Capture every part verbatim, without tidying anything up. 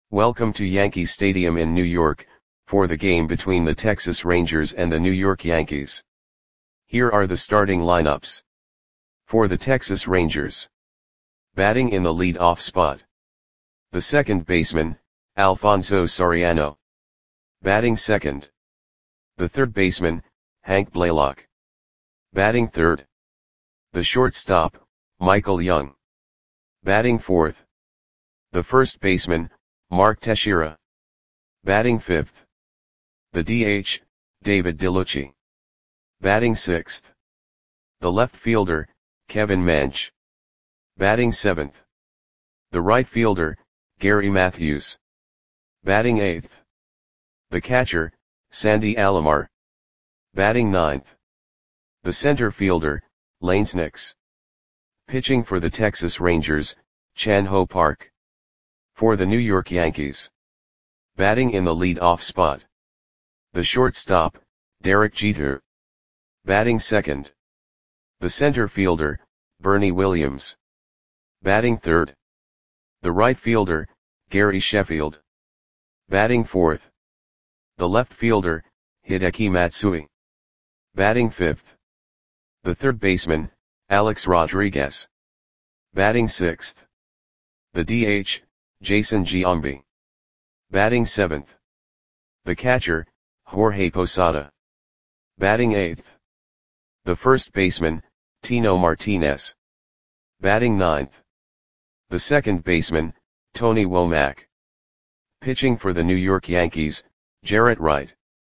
Welcome to Yankee Stadium in New York, for the game between the Texas Rangers and the New York Yankees. Here are the starting lineups. For the Texas Rangers. Batting in the lead-off spot. The second baseman, Alfonso Soriano. Batting second. The third baseman, Hank Blaylock. Batting third. The shortstop, Michael Young. Batting fourth. The first baseman, Mark Teixeira. Batting fifth. The D H, David DeLucci. Batting sixth. The left fielder, Kevin Mench. Batting seventh. The right fielder, Gary Matthews. Batting eighth. The catcher, Sandy Alomar. Batting ninth. The center fielder, Lance Nix. Pitching for the Texas Rangers, Chan Ho Park. For the New York Yankees. Batting in the lead-off spot. The shortstop, Derek Jeter. Batting second. The center fielder, Bernie Williams. Batting third. The right fielder, Gary Sheffield. Batting fourth. The left fielder, Hideki Matsui. Batting fifth. The third baseman, Alex Rodriguez. Batting sixth. The D H, Jason Giambi. Batting seventh. The catcher, Jorge Posada. Batting eighth. The first baseman, Tino Martinez. Batting ninth. The second baseman, Tony Womack. Pitching for the New York Yankees, Jarrett Wright.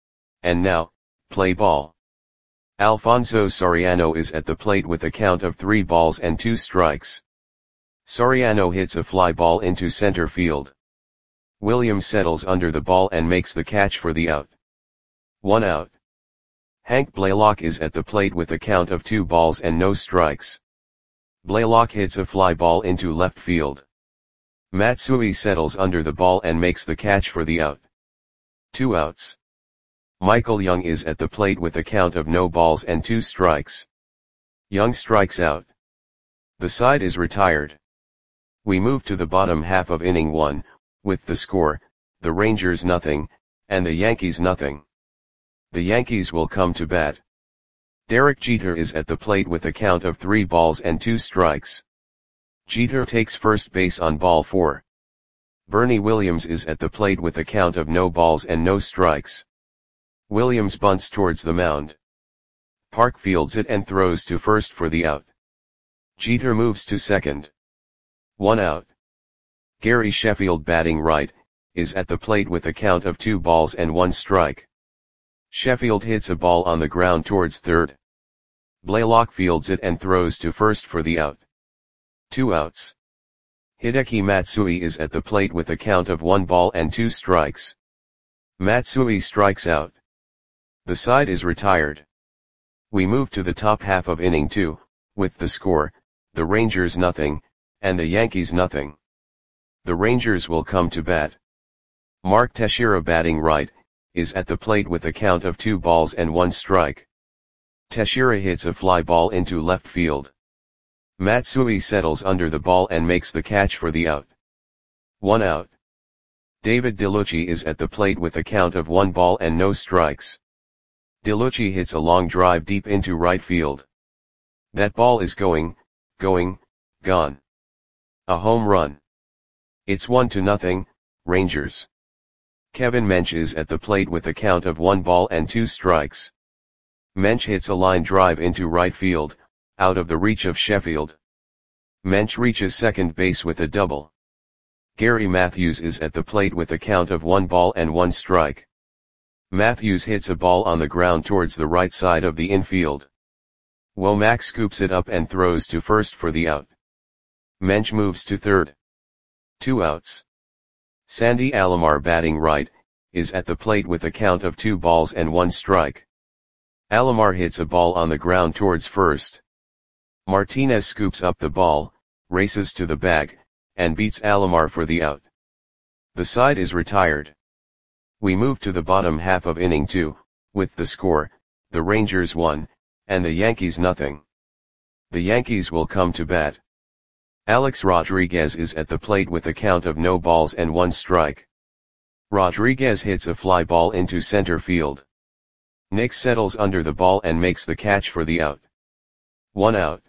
And now, play ball. Alfonso Soriano is at the plate with a count of three balls and two strikes. Soriano hits a fly ball into center field. Williams settles under the ball and makes the catch for the out. One out. Hank Blaylock is at the plate with a count of two balls and no strikes. Blaylock hits a fly ball into left field. Matsui settles under the ball and makes the catch for the out. Two outs. Michael Young is at the plate with a count of no balls and two strikes. Young strikes out. The side is retired. We move to the bottom half of inning one, with the score, the Rangers nothing, and the Yankees nothing. The Yankees will come to bat. Derek Jeter is at the plate with a count of three balls and two strikes. Jeter takes first base on ball four. Bernie Williams is at the plate with a count of no balls and no strikes. Williams bunts towards the mound. Park fields it and throws to first for the out. Jeter moves to second. One out. Gary Sheffield, batting right, is at the plate with a count of two balls and one strike. Sheffield hits a ball on the ground towards third. Blaylock fields it and throws to first for the out. Two outs. Hideki Matsui is at the plate with a count of one ball and two strikes. Matsui strikes out. The side is retired. We move to the top half of inning two, with the score, the Rangers nothing, and the Yankees nothing. The Rangers will come to bat. Mark Teixeira, batting right, is at the plate with a count of two balls and one strike. Teixeira hits a fly ball into left field. Matsui settles under the ball and makes the catch for the out. One out. David DeLucci is at the plate with a count of one ball and no strikes. DeLucci hits a long drive deep into right field. That ball is going, going, gone. A home run. It's one to nothing, Rangers. Kevin Mench is at the plate with a count of one ball and two strikes. Mench hits a line drive into right field, out of the reach of Sheffield. Mench reaches second base with a double. Gary Matthews is at the plate with a count of one ball and one strike. Matthews hits a ball on the ground towards the right side of the infield. Womack scoops it up and throws to first for the out. Mench moves to third. Two outs. Sandy Alomar, batting right, is at the plate with a count of two balls and one strike. Alomar hits a ball on the ground towards first. Martinez scoops up the ball, races to the bag, and beats Alomar for the out. The side is retired. We move to the bottom half of inning two, with the score, the Rangers one, and the Yankees nothing. The Yankees will come to bat. Alex Rodriguez is at the plate with a count of no balls and one strike. Rodriguez hits a fly ball into center field. Nick settles under the ball and makes the catch for the out. One out.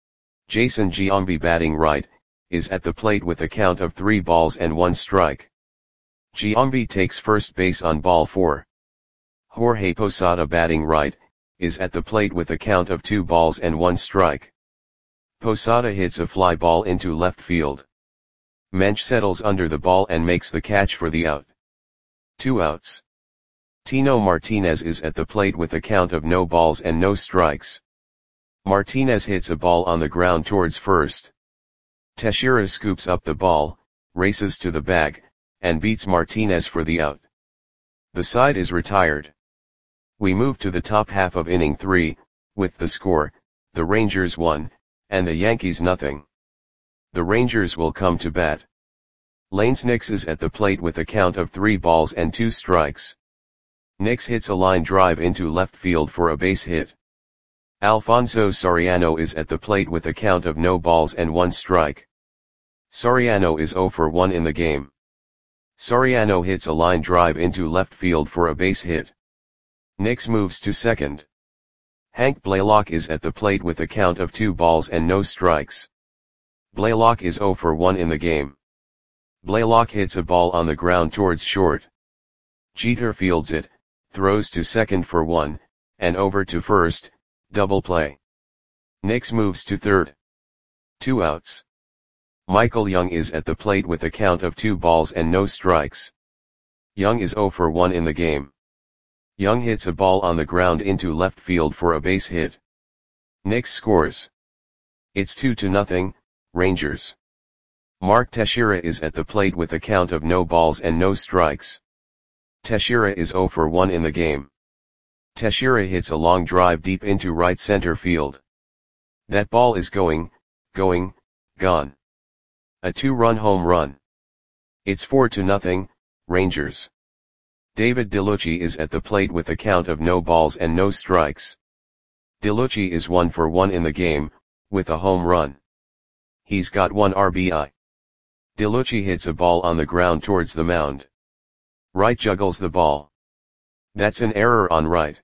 Jason Giambi, batting right, is at the plate with a count of three balls and one strike. Giambi takes first base on ball four. Jorge Posada, batting right, is at the plate with a count of two balls and one strike. Posada hits a fly ball into left field. Mench settles under the ball and makes the catch for the out. Two outs. Tino Martinez is at the plate with a count of no balls and no strikes. Martinez hits a ball on the ground towards first. Teixeira scoops up the ball, races to the bag, and beats Martinez for the out. The side is retired. We move to the top half of inning three, with the score, the Rangers one, and the Yankees nothing. The Rangers will come to bat. Lanes Nix is at the plate with a count of three balls and two strikes. Nix hits a line drive into left field for a base hit. Alfonso Soriano is at the plate with a count of no balls and one strike. Soriano is zero for one in the game. Soriano hits a line drive into left field for a base hit. Nix moves to second. Hank Blaylock is at the plate with a count of two balls and no strikes. Blaylock is zero for one in the game. Blaylock hits a ball on the ground towards short. Jeter fields it, throws to second for one, and over to first, double play. Nix moves to third. Two outs. Michael Young is at the plate with a count of two balls and no strikes. Young is zero for one in the game. Young hits a ball on the ground into left field for a base hit. Nix scores. It's two to nothing, Rangers. Mark Teixeira is at the plate with a count of no balls and no strikes. Teixeira is zero for one in the game. Teixeira hits a long drive deep into right center field. That ball is going, going, gone. A two-run home run. It's four to nothing, Rangers. David DeLucci is at the plate with a count of no balls and no strikes. DeLucci is one for one in the game, with a home run. He's got one R B I. DeLucci hits a ball on the ground towards the mound. Wright juggles the ball. That's an error on Wright.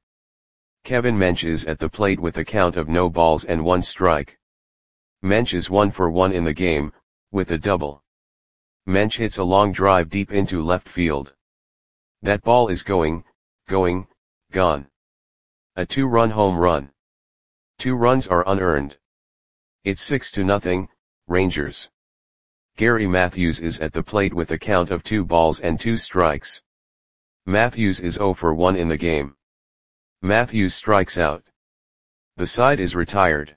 Kevin Mench is at the plate with a count of no balls and one strike. Mench is one for one in the game, with a double. Mench hits a long drive deep into left field. That ball is going, going, gone. A two-run home run. Two runs are unearned. It's six to nothing, Rangers. Gary Matthews is at the plate with a count of two balls and two strikes. Matthews is zero for one in the game. Matthews strikes out. The side is retired.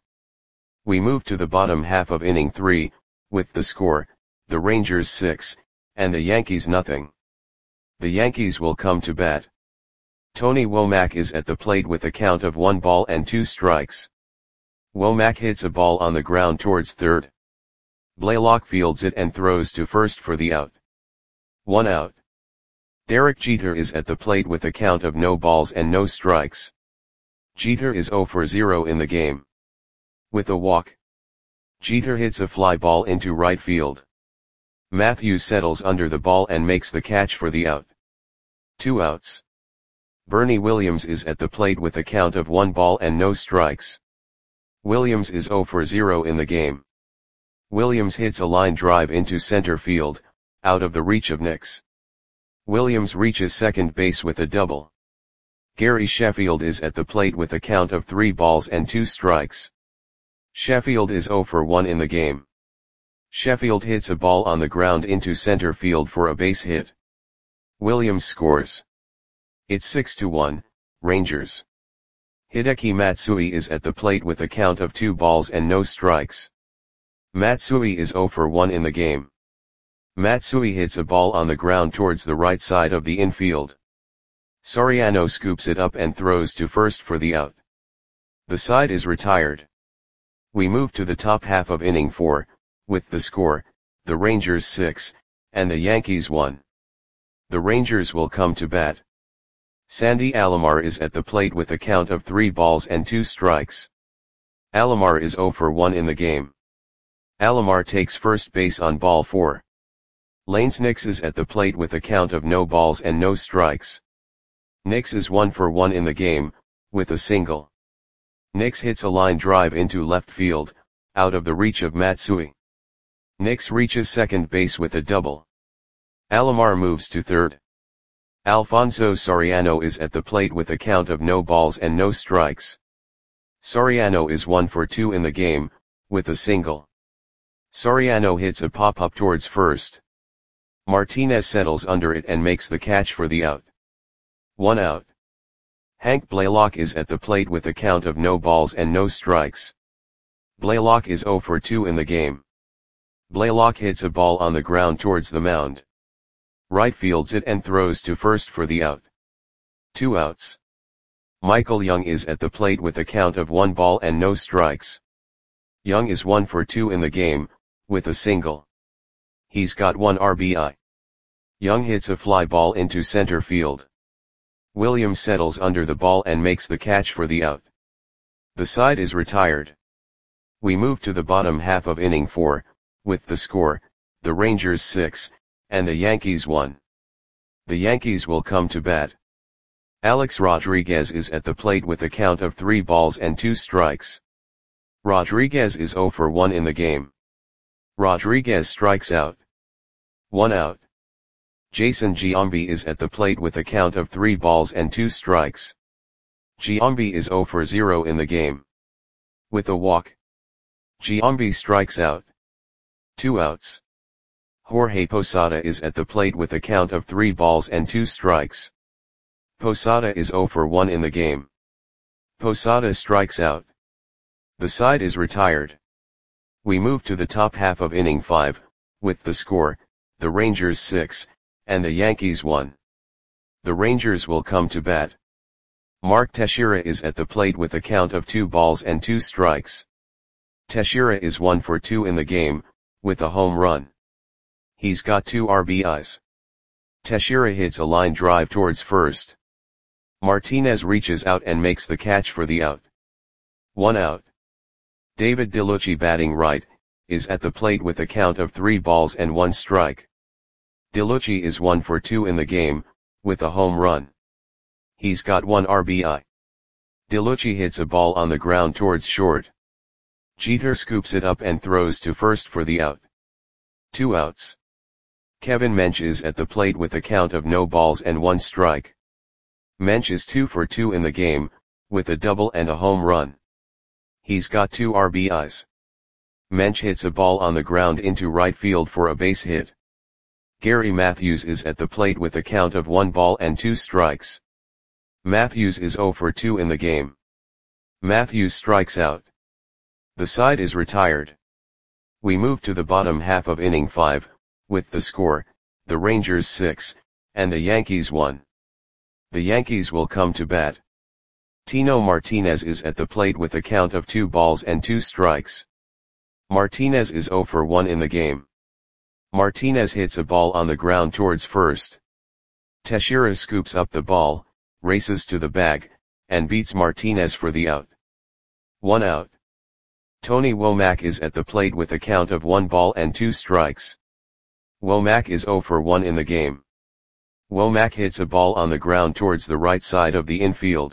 We move to the bottom half of inning three, with the score, the Rangers six, and the Yankees nothing. The Yankees will come to bat. Tony Womack is at the plate with a count of one ball and two strikes. Womack hits a ball on the ground towards third. Blaylock fields it and throws to first for the out. One out. Derek Jeter is at the plate with a count of no balls and no strikes. Jeter is zero for zero in the game. With a walk. Jeter hits a fly ball into right field. Matthews settles under the ball and makes the catch for the out. Two outs. Bernie Williams is at the plate with a count of one ball and no strikes. Williams is zero for zero in the game. Williams hits a line drive into center field, out of the reach of Nix. Williams reaches second base with a double. Gary Sheffield is at the plate with a count of three balls and two strikes. Sheffield is zero for one in the game. Sheffield hits a ball on the ground into center field for a base hit. Williams scores. It's six to one, Rangers. Hideki Matsui is at the plate with a count of two balls and no strikes. Matsui is zero for one in the game. Matsui hits a ball on the ground towards the right side of the infield. Soriano scoops it up and throws to first for the out. The side is retired. We move to the top half of inning four, with the score, the Rangers six, and the Yankees one. The Rangers will come to bat. Sandy Alomar is at the plate with a count of three balls and two strikes. Alomar is zero for one in the game. Alomar takes first base on ball four. Lanes Nix is at the plate with a count of no balls and no strikes. Nix is one for one in the game, with a single. Nix hits a line drive into left field, out of the reach of Matsui. Nix reaches second base with a double. Alomar moves to third. Alfonso Soriano is at the plate with a count of no balls and no strikes. Soriano is one for two in the game, with a single. Soriano hits a pop-up towards first. Martinez settles under it and makes the catch for the out. One out. Hank Blaylock is at the plate with a count of no balls and no strikes. Blaylock is zero for two in the game. Blaylock hits a ball on the ground towards the mound. Right fields it and throws to first for the out. Two outs. Michael Young is at the plate with a count of one ball and no strikes. Young is one for two in the game, with a single. He's got one R B I. Young hits a fly ball into center field. Williams settles under the ball and makes the catch for the out. The side is retired. We move to the bottom half of inning four, with the score, the Rangers six, and the Yankees one. The Yankees will come to bat. Alex Rodriguez is at the plate with a count of three balls and two strikes. Rodriguez is zero for one in the game. Rodriguez strikes out. One out. Jason Giambi is at the plate with a count of three balls and two strikes. Giambi is zero for zero in the game. With a walk. Giambi strikes out. Two outs. Jorge Posada is at the plate with a count of three balls and two strikes. Posada is zero for one in the game. Posada strikes out. The side is retired. We move to the top half of inning five, with the score, the Rangers six, and the Yankees one. The Rangers will come to bat. Mark Teixeira is at the plate with a count of two balls and two strikes. Teixeira is one for two in the game, with a home run. He's got two R B Is. Teixeira hits a line drive towards first. Martinez reaches out and makes the catch for the out. One out. David DeLucci, batting right, is at the plate with a count of three balls and one strike. DeLucci is one for two in the game, with a home run. He's got one R B I. DeLucci hits a ball on the ground towards short. Jeter scoops it up and throws to first for the out. Two outs. Kevin Mench is at the plate with a count of no balls and one strike. Mench is two for two in the game, with a double and a home run. He's got two R B Is. Mench hits a ball on the ground into right field for a base hit. Gary Matthews is at the plate with a count of one ball and two strikes. Matthews is zero for two in the game. Matthews strikes out. The side is retired. We move to the bottom half of inning five, with the score, the Rangers six, and the Yankees one. The Yankees will come to bat. Tino Martinez is at the plate with a count of two balls and two strikes. Martinez is zero for one in the game. Martinez hits a ball on the ground towards first. Teixeira scoops up the ball, races to the bag, and beats Martinez for the out. One out. Tony Womack is at the plate with a count of one ball and two strikes. Womack is zero for one in the game. Womack hits a ball on the ground towards the right side of the infield.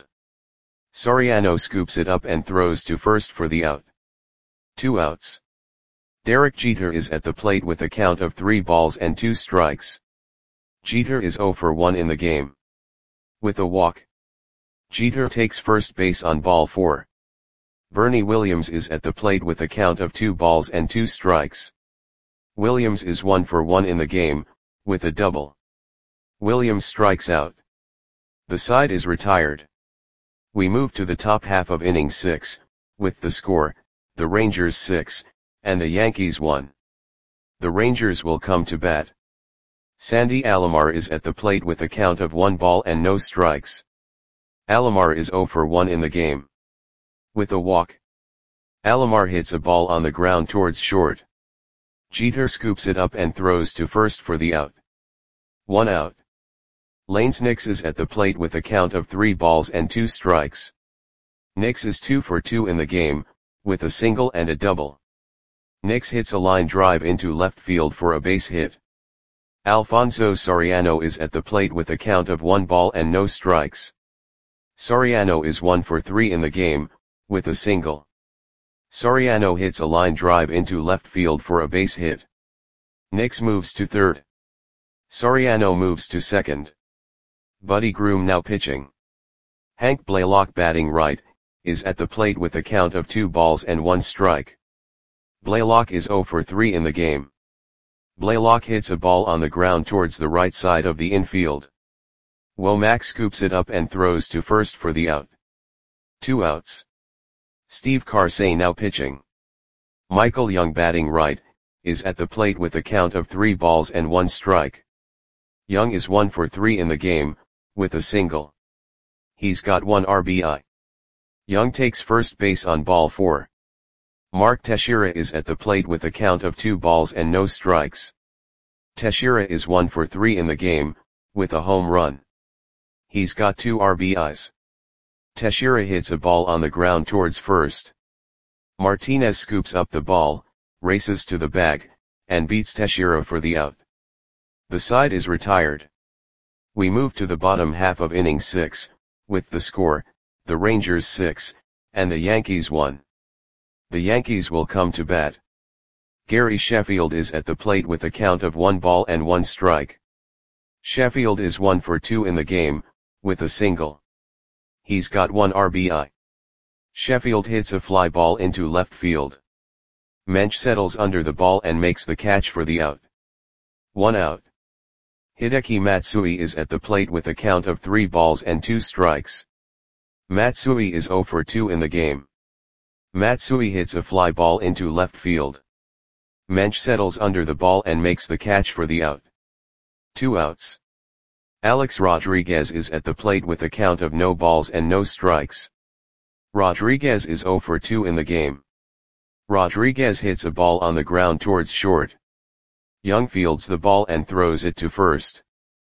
Soriano scoops it up and throws to first for the out. Two outs. Derek Jeter is at the plate with a count of three balls and two strikes. Jeter is zero for one in the game. With a walk. Jeter takes first base on ball four. Bernie Williams is at the plate with a count of two balls and two strikes. Williams is one for one in the game, with a double. Williams strikes out. The side is retired. We move to the top half of inning six, with the score, the Rangers six, and the Yankees one. The Rangers will come to bat. Sandy Alomar is at the plate with a count of one ball and no strikes. Alomar is zero for one in the game. With a walk. Alomar hits a ball on the ground towards short. Jeter scoops it up and throws to first for the out. One out. Lanes Nix is at the plate with a count of three balls and two strikes. Nix is two for two in the game, with a single and a double. Nix hits a line drive into left field for a base hit. Alfonso Soriano is at the plate with a count of one ball and no strikes. Soriano is one for three in the game, with a single. Soriano hits a line drive into left field for a base hit. Nix moves to third. Soriano moves to second. Buddy Groom now pitching. Hank Blaylock batting right, is at the plate with a count of two balls and one strike. Blaylock is zero for three in the game. Blaylock hits a ball on the ground towards the right side of the infield. Womack scoops it up and throws to first for the out. Two outs. Steve Karsay now pitching. Michael Young batting right, is at the plate with a count of three balls and one strike. Young is one for three in the game, with a single. He's got one R B I. Young takes first base on ball four. Mark Teixeira is at the plate with a count of two balls and no strikes. Teixeira is one for three in the game, with a home run. He's got two R B Is. Teixeira hits a ball on the ground towards first. Martinez scoops up the ball, races to the bag, and beats Teixeira for the out. The side is retired. We move to the bottom half of inning six, with the score, the Rangers six, and the Yankees one. The Yankees will come to bat. Gary Sheffield is at the plate with a count of one ball and one strike. Sheffield is one for two in the game, with a single. He's got one R B I. Sheffield hits a fly ball into left field. Mensch settles under the ball and makes the catch for the out. One out. Hideki Matsui is at the plate with a count of three balls and two strikes. Matsui is zero for two in the game. Matsui hits a fly ball into left field. Mensch settles under the ball and makes the catch for the out. Two outs. Alex Rodriguez is at the plate with a count of no balls and no strikes. Rodriguez is zero for two in the game. Rodriguez hits a ball on the ground towards short. Young fields the ball and throws it to first.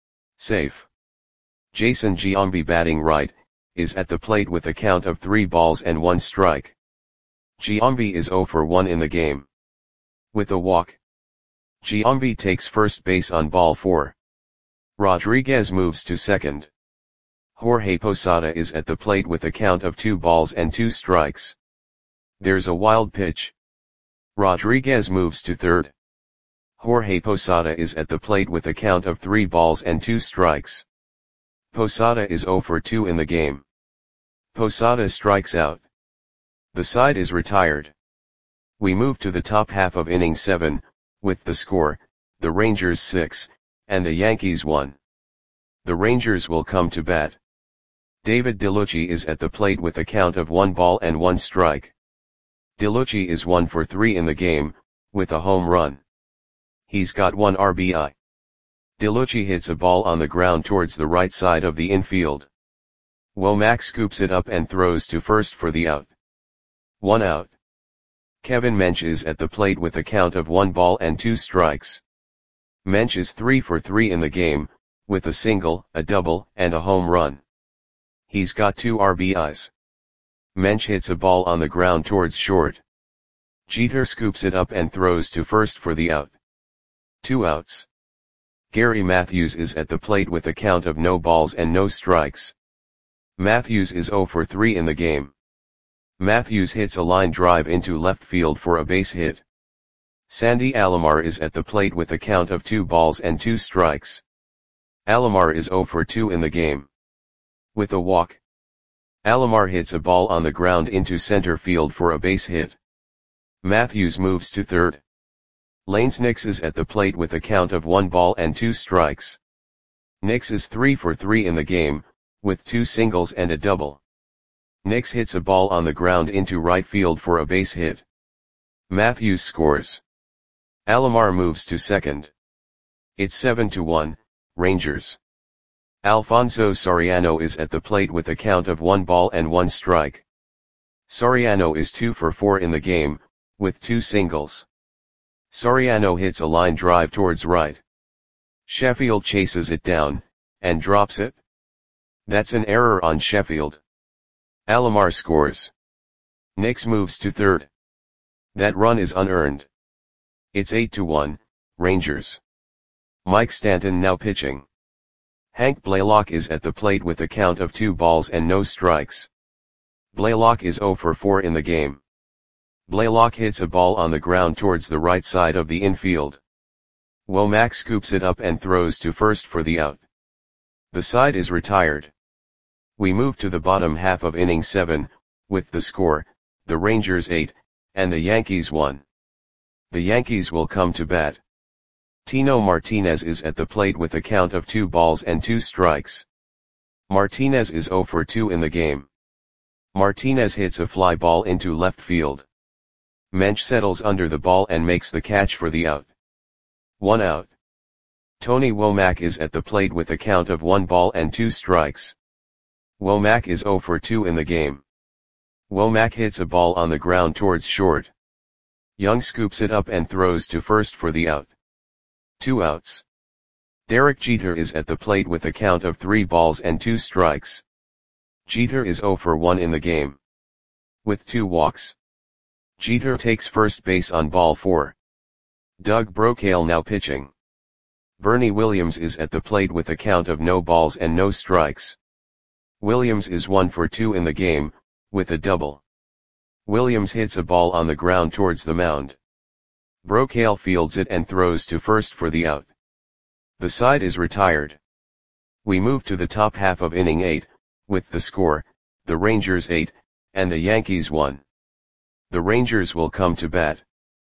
Safe. Jason Giambi batting right, is at the plate with a count of three balls and one strike. Giambi is zero for one in the game. With a walk. Giambi takes first base on ball four. Rodriguez moves to second. Jorge Posada is at the plate with a count of two balls and two strikes. There's a wild pitch. Rodriguez moves to third. Jorge Posada is at the plate with a count of three balls and two strikes. Posada is zero for two in the game. Posada strikes out. The side is retired. We move to the top half of inning seven, with the score, the Rangers six, and the Yankees one. The Rangers will come to bat. David DeLucci is at the plate with a count of one ball and one strike. DeLucci is one for three in the game, with a home run. He's got one R B I. DeLucci hits a ball on the ground towards the right side of the infield. Womack scoops it up and throws to first for the out. One out. Kevin Mensch is at the plate with a count of one ball and two strikes. Mensch is three for three in the game, with a single, a double, and a home run. He's got two R B Is. Mensch hits a ball on the ground towards short. Jeter scoops it up and throws to first for the out. Two outs. Gary Matthews is at the plate with a count of no balls and no strikes. Matthews is zero for three in the game. Matthews hits a line drive into left field for a base hit. Sandy Alomar is at the plate with a count of two balls and two strikes. Alomar is zero for two in the game. With a walk. Alomar hits a ball on the ground into center field for a base hit. Matthews moves to third. Lanes Nix is at the plate with a count of one ball and two strikes. Nix is three for three in the game, with two singles and a double. Nix hits a ball on the ground into right field for a base hit. Matthews scores. Alomar moves to second. It's seven to one, Rangers. Alfonso Soriano is at the plate with a count of one ball and one strike. Soriano is two for four in the game, with two singles. Soriano hits a line drive towards right. Sheffield chases it down, and drops it. That's an error on Sheffield. Alomar scores. Nix moves to third. That run is unearned. It's eight to one, Rangers. Mike Stanton now pitching. Hank Blaylock is at the plate with a count of two balls and no strikes. Blaylock is zero for four in the game. Blaylock hits a ball on the ground towards the right side of the infield. Womack scoops it up and throws to first for the out. The side is retired. We move to the bottom half of inning seven, with the score, the Rangers eight, and the Yankees one. The Yankees will come to bat. Tino Martinez is at the plate with a count of two balls and two strikes. Martinez is zero for two in the game. Martinez hits a fly ball into left field. Mensch settles under the ball and makes the catch for the out. One out. Tony Womack is at the plate with a count of one ball and two strikes. Womack is zero for two in the game. Womack hits a ball on the ground towards short. Young scoops it up and throws to first for the out. Two outs. Derek Jeter is at the plate with a count of three balls and two strikes. Jeter is zero for one in the game. With two walks. Jeter takes first base on ball four. Doug Brocail now pitching. Bernie Williams is at the plate with a count of no balls and no strikes. Williams is one for two in the game, with a double. Williams hits a ball on the ground towards the mound. Brocail fields it and throws to first for the out. The side is retired. We move to the top half of inning eight, with the score, the Rangers eight, and the Yankees one. The Rangers will come to bat.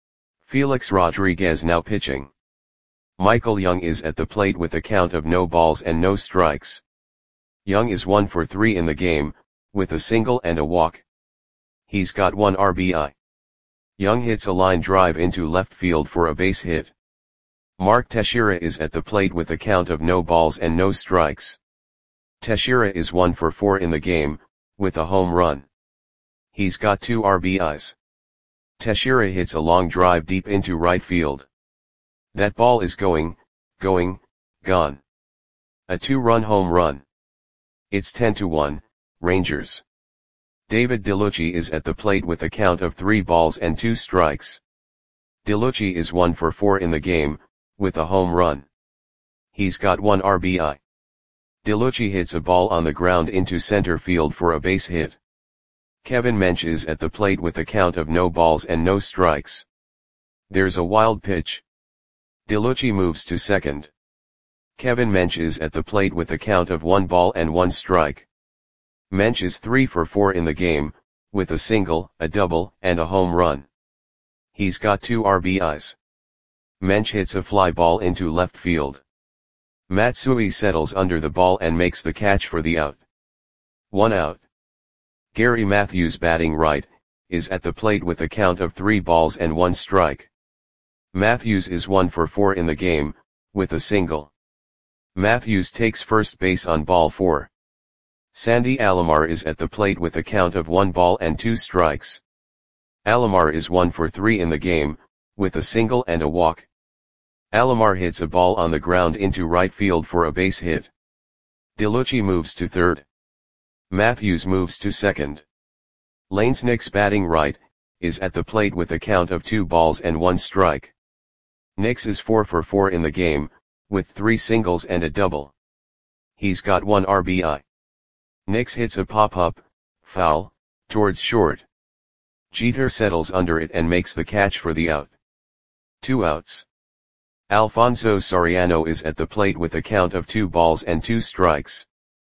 Felix Rodriguez now pitching. Michael Young is at the plate with a count of no balls and no strikes. Young is one for three in the game, with a single and a walk. He's got one R B I. Young hits a line drive into left field for a base hit. Mark Teixeira is at the plate with a count of no balls and no strikes. Teixeira is one for four in the game, with a home run. He's got two R B Is. Teixeira hits a long drive deep into right field. That ball is going, going, gone. A two-run home run. It's ten to one, Rangers. David DeLucci is at the plate with a count of three balls and two strikes. DeLucci is one for four in the game, with a home run. He's got one R B I. DeLucci hits a ball on the ground into center field for a base hit. Kevin Mensch is at the plate with a count of no balls and no strikes. There's a wild pitch. DeLucci moves to second. Kevin Mensch is at the plate with a count of one ball and one strike. Mensch is three for four in the game, with a single, a double, and a home run. He's got two R B Is. Mensch hits a fly ball into left field. Matsui settles under the ball and makes the catch for the out. One out. Gary Matthews, batting right, is at the plate with a count of three balls and one strike. Matthews is one for four in the game, with a single. Matthews takes first base on ball four. Sandy Alomar is at the plate with a count of one ball and two strikes. Alomar is one for three in the game, with a single and a walk. Alomar hits a ball on the ground into right field for a base hit. DeLucci moves to third. Matthews moves to second. Lanes Nix, batting right, is at the plate with a count of two balls and one strike. Nix is four for four in the game, with three singles and a double. He's got one R B I. Nix hits a pop-up, foul, towards short. Jeter settles under it and makes the catch for the out. Two outs. Alfonso Soriano is at the plate with a count of two balls and two strikes.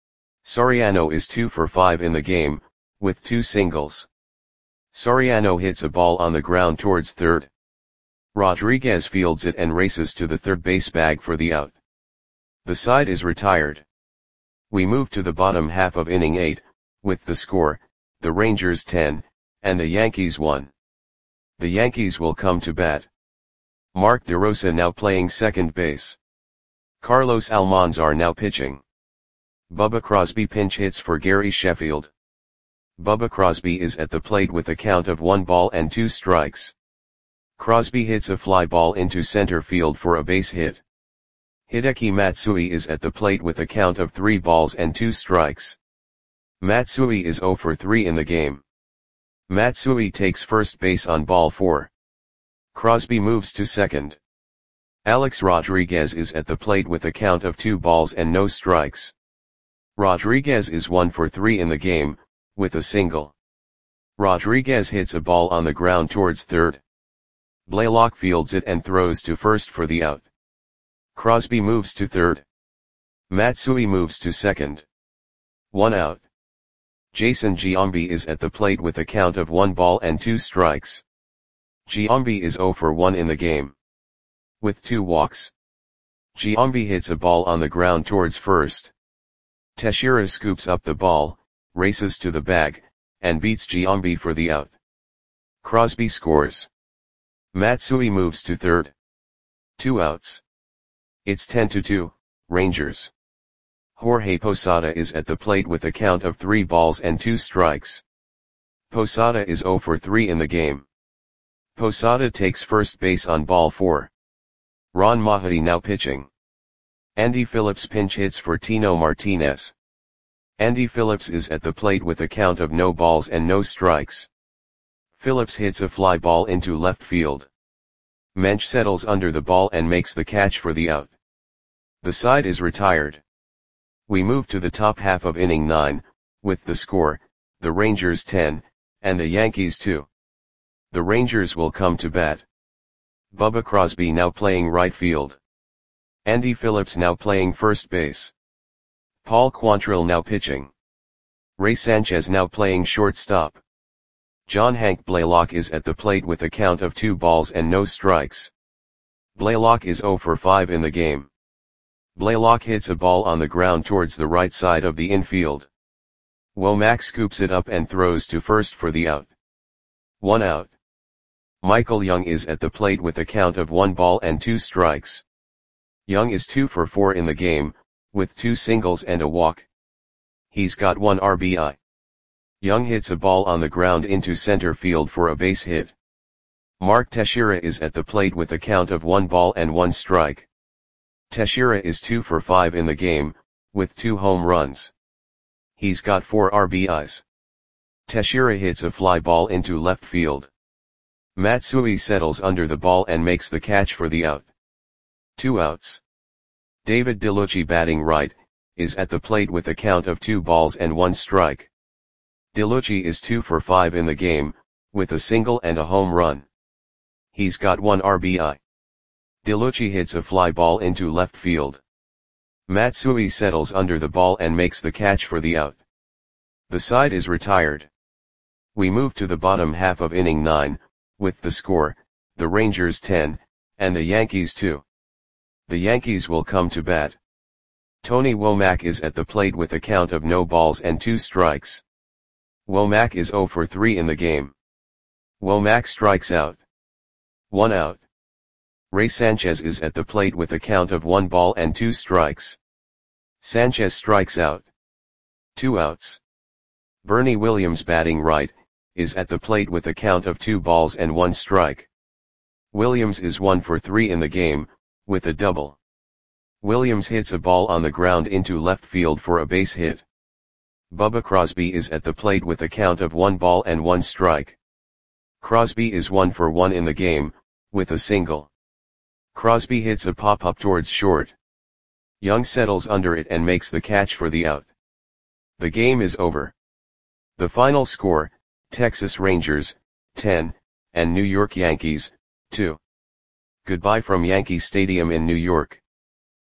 Soriano is two for five in the game, with two singles. Soriano hits a ball on the ground towards third. Rodriguez fields it and races to the third base bag for the out. The side is retired. We move to the bottom half of inning eight, with the score, the Rangers ten, and the Yankees one. The Yankees will come to bat. Mark DeRosa now playing second base. Carlos Almanzar now pitching. Bubba Crosby pinch hits for Gary Sheffield. Bubba Crosby is at the plate with a count of one ball and two strikes. Crosby hits a fly ball into center field for a base hit. Hideki Matsui is at the plate with a count of three balls and two strikes. Matsui is zero for three in the game. Matsui takes first base on ball four. Crosby moves to second. Alex Rodriguez is at the plate with a count of two balls and no strikes. Rodriguez is one for three in the game, with a single. Rodriguez hits a ball on the ground towards third. Blaylock fields it and throws to first for the out. Crosby moves to third. Matsui moves to second. One out. Jason Giambi is at the plate with a count of one ball and two strikes. Giambi is zero for one in the game. With two walks. Giambi hits a ball on the ground towards first. Teixeira scoops up the ball, races to the bag, and beats Giambi for the out. Crosby scores. Matsui moves to third. Two outs. It's ten to two, Rangers. Jorge Posada is at the plate with a count of three balls and two strikes. Posada is zero for three in the game. Posada takes first base on ball four. Ron Mahadi now pitching. Andy Phillips pinch hits for Tino Martinez. Andy Phillips is at the plate with a count of no balls and no strikes. Phillips hits a fly ball into left field. Mensch settles under the ball and makes the catch for the out. The side is retired. We move to the top half of inning nine, with the score, the Rangers ten, and the Yankees two. The Rangers will come to bat. Bubba Crosby now playing right field. Andy Phillips now playing first base. Paul Quantrill now pitching. Ray Sanchez now playing shortstop. John Hank Blaylock is at the plate with a count of two balls and no strikes. Blaylock is zero for five in the game. Blaylock hits a ball on the ground towards the right side of the infield. Womack scoops it up and throws to first for the out. One out. Michael Young is at the plate with a count of one ball and two strikes. Young is two for four in the game, with two singles and a walk. He's got one R B I. Young hits a ball on the ground into center field for a base hit. Mark Teixeira is at the plate with a count of one ball and one strike. Teixeira is two for five in the game, with two home runs. He's got four R B Is. Teixeira hits a fly ball into left field. Matsui settles under the ball and makes the catch for the out. Two outs. David DeLucci batting right, is at the plate with a count of two balls and one strike. DeLucci is two for five in the game, with a single and a home run. He's got one R B I. DeLucci hits a fly ball into left field. Matsui settles under the ball and makes the catch for the out. The side is retired. We move to the bottom half of inning nine, with the score, the Rangers ten, and the Yankees two. The Yankees will come to bat. Tony Womack is at the plate with a count of no balls and two strikes. Womack is zero for three in the game. Womack strikes out. One out. Ray Sanchez is at the plate with a count of one ball and two strikes. Sanchez strikes out. Two outs. Bernie Williams batting right, is at the plate with a count of two balls and one strike. Williams is one for three in the game, with a double. Williams hits a ball on the ground into left field for a base hit. Bubba Crosby is at the plate with a count of one ball and one strike. Crosby is one for one in the game, with a single. Crosby hits a pop-up towards short. Young settles under it and makes the catch for the out. The game is over. The final score, Texas Rangers, ten, and New York Yankees, two. Goodbye from Yankee Stadium in New York.